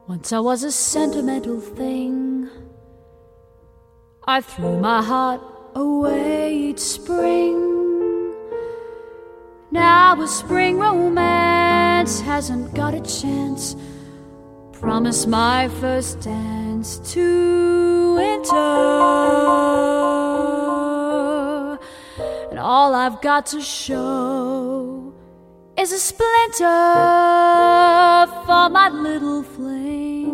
Once I was a sentimental thing. I threw my heart away each spring. Now a spring romance hasn't got a chance. Promise my first dance to winter. And all I've got to show is a splinter for my little flame.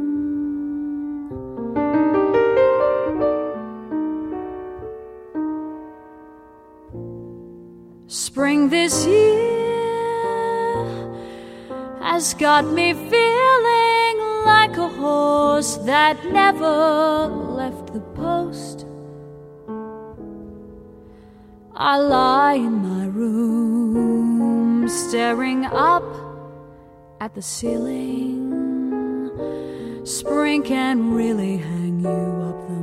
Spring this year has got me feeling like a horse that never left the post. I lie in my room, staring up at the ceiling. Spring can really hang you up the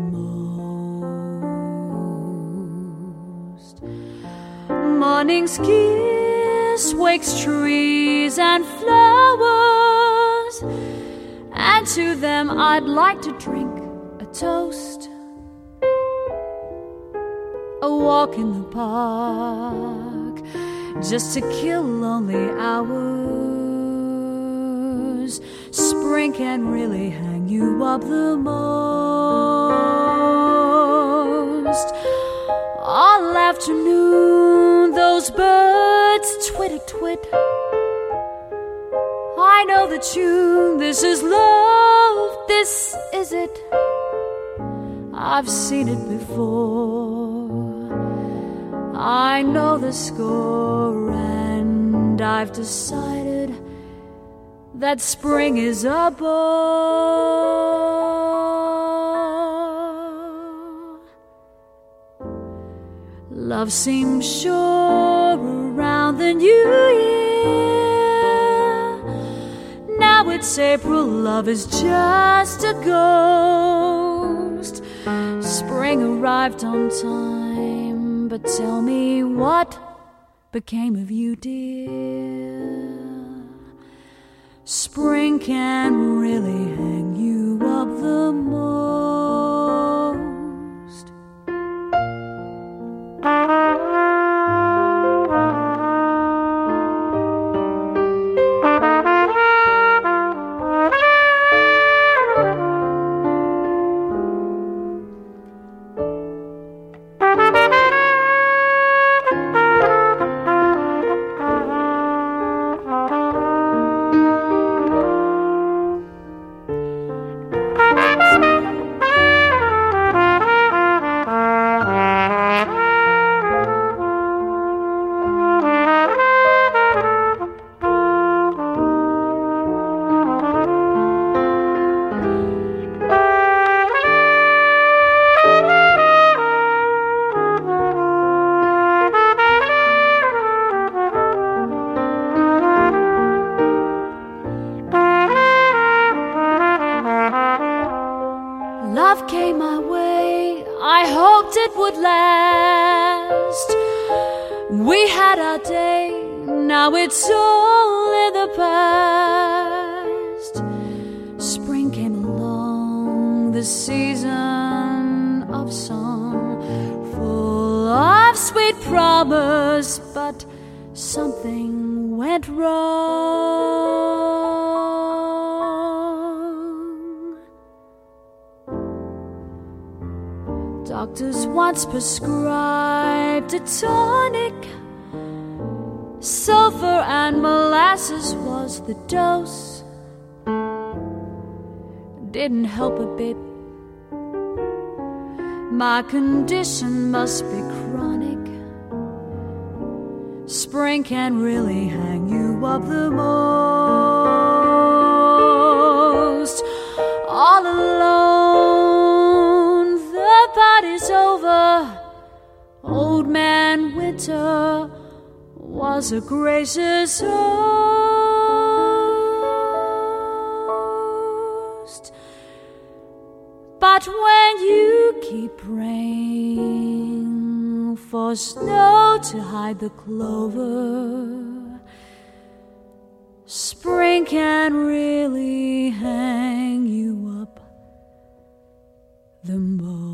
most. Morning's kiss wakes trees and flowers, and to them I'd like to drink a toast. A walk in the park, just to kill lonely hours. Spring can really hang you up the most. All afternoon, those birds twit-a-twit. I know the tune, this is love, this is it. I've seen it before. I know the score, and I've decided that spring is a bore. Love seems sure around the new year. Now it's April, love is just a ghost. Spring arrived on time, but tell me what became of you, dear. Spring can really hang you up the most. Love came my way, I hoped it would last. We had our day, now it's all in the past. Spring came along, the season of song, full of sweet promise, but something went wrong. Doctors once prescribed a tonic. Sulfur and molasses was the dose. Didn't help a bit. My condition must be chronic. Spring can really hang you up the most. All alone, the party's over. Old man Winter was a gracious host. But when you keep praying for snow to hide the clover, spring can really hang you up the most.